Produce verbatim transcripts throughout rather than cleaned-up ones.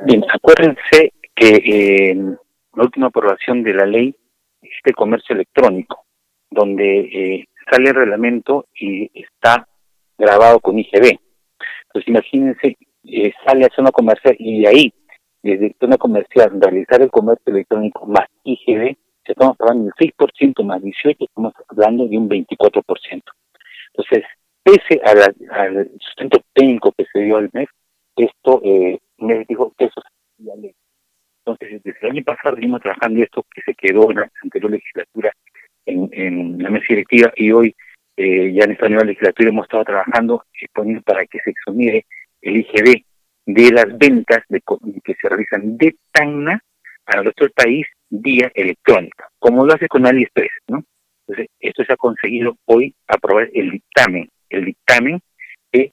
Bien, acuérdense que eh, en la última aprobación de la ley es el comercio electrónico, donde eh, sale el reglamento y está grabado con I G B. Entonces imagínense, eh, sale a zona comercial y de ahí, desde zona comercial, realizar el comercio electrónico más I G B, si estamos hablando del seis por ciento más dieciocho, estamos hablando de un veinticuatro por ciento. Entonces, pese a la, al sustento técnico que se dio al M E F, esto, eh, M E F dijo que eso sería ley. Entonces, desde el año pasado venimos trabajando esto que se quedó en la anterior legislatura en, en la mesa directiva, y hoy eh, ya en esta nueva legislatura hemos estado trabajando exponiendo para que se exonere el I G B de las ventas de, que se realizan de Tacna a nuestro país vía electrónica, como lo hace con AliExpress, ¿no? Entonces, esto se ha conseguido hoy aprobar el dictamen, el dictamen que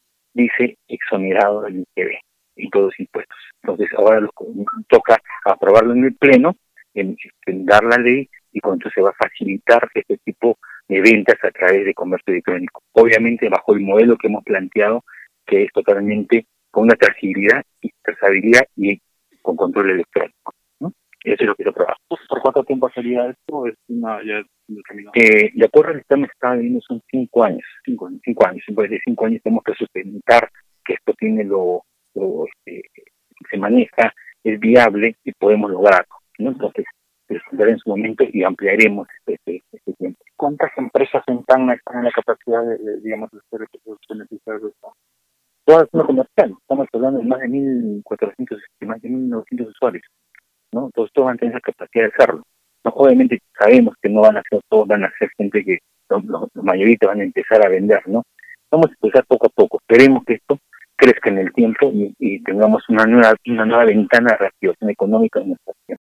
dice exonerado del I G B y todos los impuestos. Entonces, ahora lo, toca aprobarlo en el Pleno, en, en dar la ley, y con esto se va a facilitar este tipo de ventas a través de comercio electrónico. Obviamente, bajo el modelo que hemos planteado, que es totalmente con una trazabilidad y trazabilidad y con control electrónico, ¿no? Eso es lo que se aproba. ¿Por cuánto tiempo sería esto? Es una, ya determinado. Eh, de acuerdo al dictamen que estaba viendo, son cinco años, cinco, cinco años. Después de cinco años tenemos que sustentar que esto tiene lo, lo este, se maneja, es viable y podemos lograrlo, ¿no? Entonces, se sustentará en su momento y ampliaremos este, este, este tiempo. ¿Cuántas empresas en Tacna están en la capacidad de, de digamos, de ser beneficiarios de esto? Toda la zona comercial, estamos hablando de más de mil cuatrocientos, más de mil novecientos usuarios, ¿no? Entonces todos van a tener esa capacidad de hacerlo. No, obviamente sabemos que no van a ser todos, van a ser gente que los, los, los mayoritos van a empezar a vender, ¿no? Vamos a empezar poco a poco. Esperemos que esto crezca en el tiempo y, y tengamos una nueva una nueva ventana de reactivación económica en nuestra región.